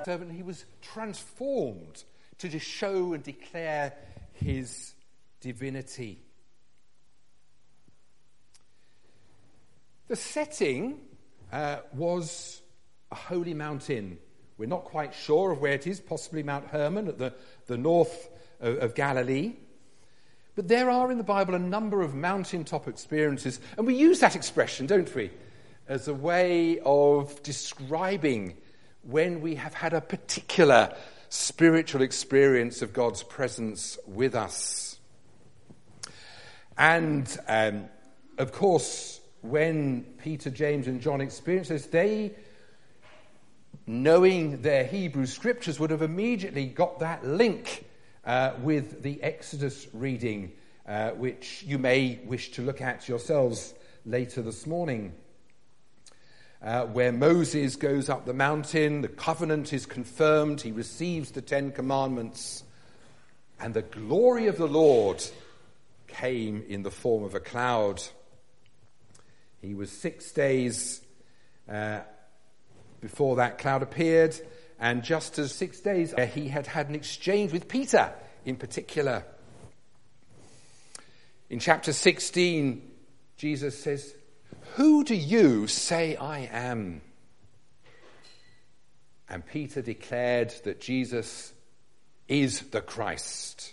servant, he was transformed to show and declare his divinity. The setting was a holy mountain. We're not quite sure of where it is, possibly Mount Hermon at the north of Galilee. But there are in the Bible a number of mountaintop experiences, and we use that expression, don't we, as a way of describing when we have had a particular spiritual experience of God's presence with us. And, of course, when Peter, James and John experienced this, they, knowing their Hebrew scriptures, would have immediately got that link with the Exodus reading, which you may wish to look at yourselves later this morning, where Moses goes up the mountain, the covenant is confirmed, he receives the 10 Commandments, and the glory of the Lord came in the form of a cloud. He was 6 days before that cloud appeared, and just as 6 days he had an exchange with Peter in particular. In chapter 16, Jesus says, "Who do you say I am?" And Peter declared that Jesus is the Christ.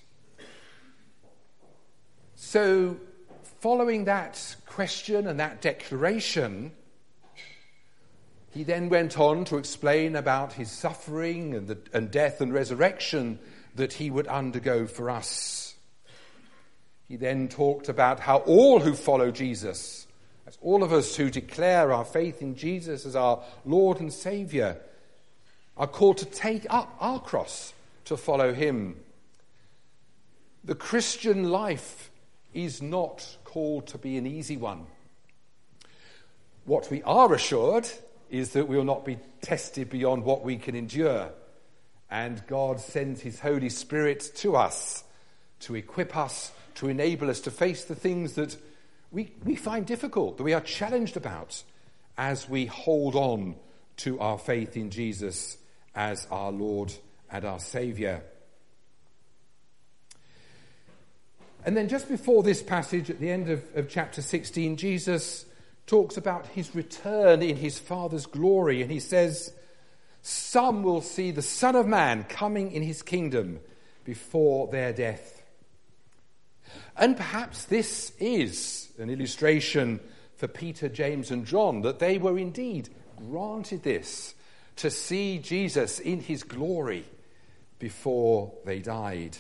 So, following that question and that declaration, he then went on to explain about his suffering and death and resurrection that he would undergo for us. He then talked about how all who follow Jesus, that's all of us who declare our faith in Jesus as our Lord and Saviour, are called to take up our cross to follow him. The Christian life is not called to be an easy one. What we are assured is that we will not be tested beyond what we can endure. And God sends his Holy Spirit to us to equip us, to enable us to face the things that we find difficult, that we are challenged about as we hold on to our faith in Jesus as our Lord and our Saviour. And then just before this passage, at the end of chapter 16, Jesus talks about his return in his Father's glory. And he says, "Some will see the Son of Man coming in his kingdom before their death." And perhaps this is an illustration for Peter, James and John, that they were indeed granted this, to see Jesus in his glory before they died.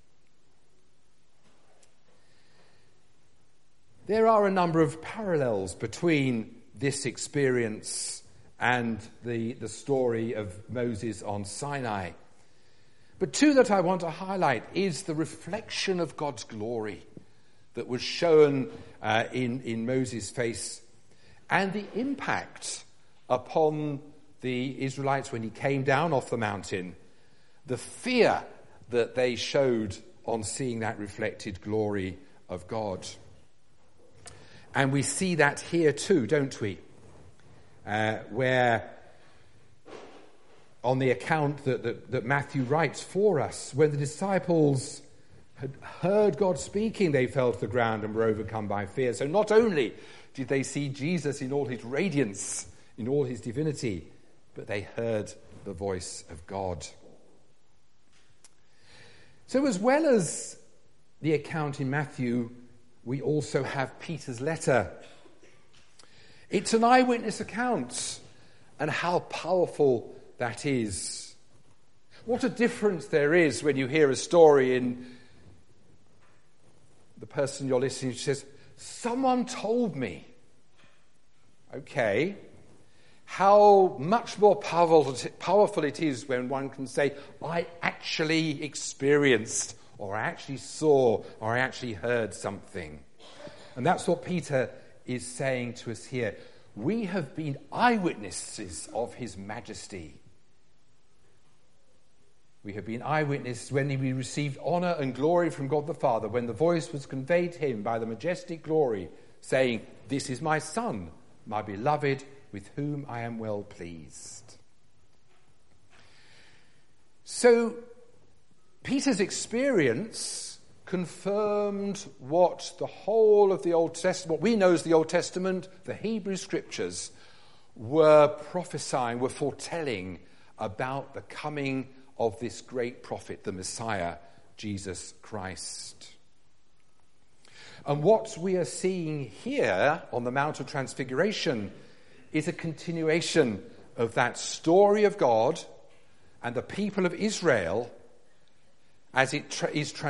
There are a number of parallels between this experience and the story of Moses on Sinai. But two that I want to highlight is the reflection of God's glory that was shown in Moses' face, and the impact upon the Israelites when he came down off the mountain, the fear that they showed on seeing that reflected glory of God. And we see that here too, don't we? Where on the account that Matthew writes for us, when the disciples had heard God speaking, they fell to the ground and were overcome by fear. So not only did they see Jesus in all his radiance, in all his divinity, but they heard the voice of God. So as well as the account in Matthew, we also have Peter's letter. It's an eyewitness account, and how powerful that is. What a difference there is when you hear a story in the person you're listening to says, "Someone told me." Okay. How much more powerful it is when one can say, "I actually experienced," or "I actually saw," or "I actually heard something." And that's what Peter is saying to us here. We have been eyewitnesses of his majesty. We have been eyewitnesses when we received honour and glory from God the Father, when the voice was conveyed to him by the majestic glory, saying, "This is my Son, my beloved, with whom I am well pleased." So Peter's experience confirmed what the whole of the Old Testament, what we know as the Old Testament, the Hebrew Scriptures, were prophesying, were foretelling about the coming of this great prophet, the Messiah, Jesus Christ. And what we are seeing here on the Mount of Transfiguration is a continuation of that story of God and the people of Israel as it is